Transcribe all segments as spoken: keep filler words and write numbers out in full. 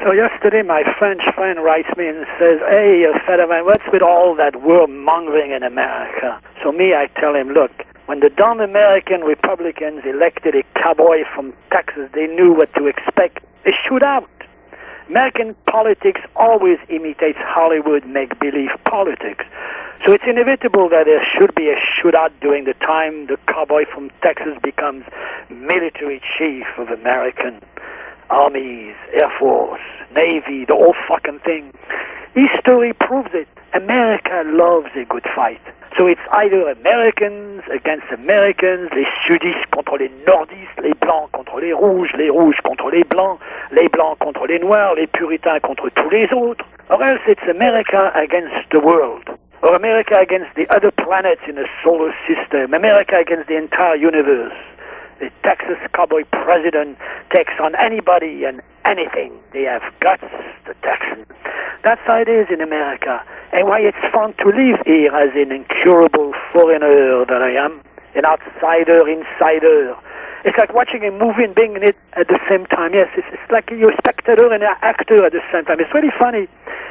So yesterday my French friend writes me and says, hey, uh, Federman, what's with all that war-mongering in America? So me, I tell him, look, when the dumb American Republicans elected a cowboy from Texas, they knew what to expect. A shootout. American politics always imitates Hollywood make-believe politics. So it's inevitable that there should be a shootout during the time the cowboy from Texas becomes military chief of American armies, Air Force, Navy, the whole fucking thing. History proves it. America loves a good fight. So it's either Americans against Americans, les sudistes contre les nordistes, les blancs contre les rouges, les rouges contre les blancs, les blancs contre les noirs, les puritains contre tous les autres. Or else it's America against the world. Or America against the other planets in the solar system. America against the entire universe. The Texas cowboy president takes on anybody and anything. They have guts, the Texans. That's how it is in America. And why it's fun to live here as an incurable foreigner that I am. An outsider, insider. It's like watching a movie and being in it at the same time. Yes, it's, it's like you're a spectator and an actor at the same time. It's really funny.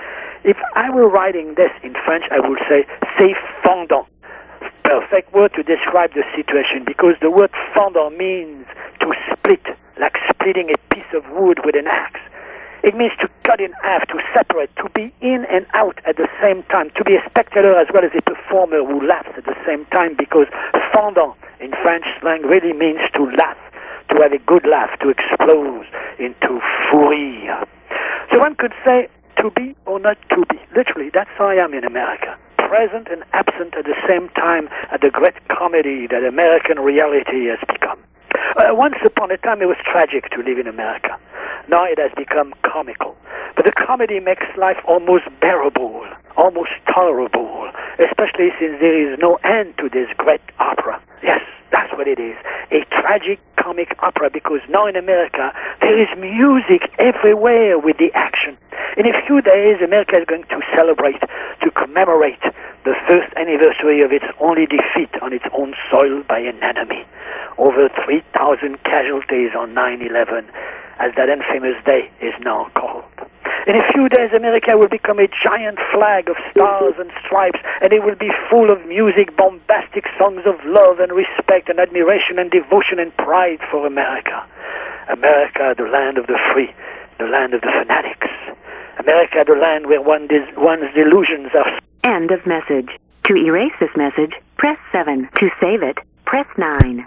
If I were writing this in French, I would say, c'est fondant. Perfect word to describe the situation, because the word fondant means to split, like splitting a piece of wood with an axe. It means to cut in half, to separate, to be in and out at the same time, to be a spectator as well as a performer who laughs at the same time, because fondant in French slang really means to laugh, to have a good laugh, to explode into fou rire. So one could say, to be or not to be. Literally, that's how I am in America. Present and absent at the same time at the great comedy that American reality has become. Uh, once upon a time it was tragic to live in America. Now it has become comical. But the comedy makes life almost bearable, almost tolerable, especially since there is no end to this great opera. Yes, that's what it is. A tragic comic opera, because now in America there is music everywhere with the action. In a few days, America is going to celebrate, to commemorate the first anniversary of its only defeat on its own soil by an enemy. Over three thousand casualties on nine eleven, as that infamous day is now called. In a few days, America will become a giant flag of stars and stripes, and it will be full of music, bombastic songs of love and respect and admiration and devotion and pride for America. America, the land of the free, the land of the fanatics. America, the land where one dis- one's delusions are... End of message. To erase this message, press seven. To save it, press nine.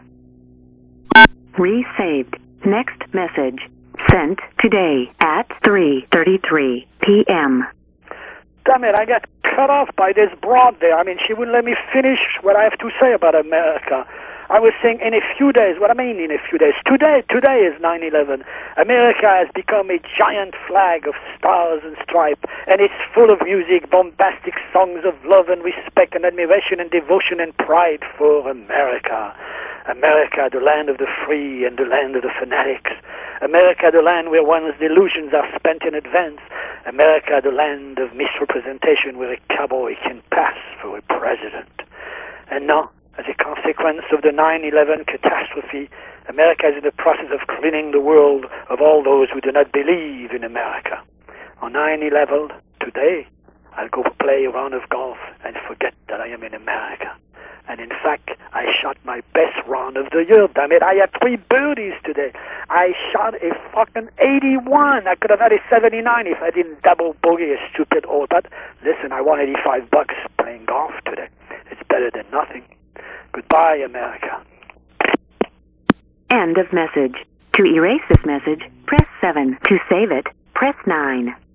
Resaved. Next message. Sent today at three thirty-three p.m. Damn it, I got cut off by this broad there. I mean, she wouldn't let me finish what I have to say about America. I was saying in a few days, what I mean in a few days, today, today is nine eleven. America has become a giant flag of stars and stripes, and it's full of music, bombastic songs of love and respect and admiration and devotion and pride for America. America, the land of the free and the land of the fanatics. America, the land where one's delusions are spent in advance. America, the land of misrepresentation where a cowboy can pass for a president. And now, as a consequence of the nine eleven catastrophe, America is in the process of cleaning the world of all those who do not believe in America. On nine eleven, today, I'll go play a round of golf and forget that I am in America. And in fact, I shot my best round of the year, damn it. I had three birdies today. I shot a fucking eighty-one. I could have had a seventy-nine if I didn't double bogey a stupid hole. But listen, I won eighty-five bucks playing golf today. It's better than nothing. Goodbye, America. End of message. To erase this message, press seven. To save it, press nine.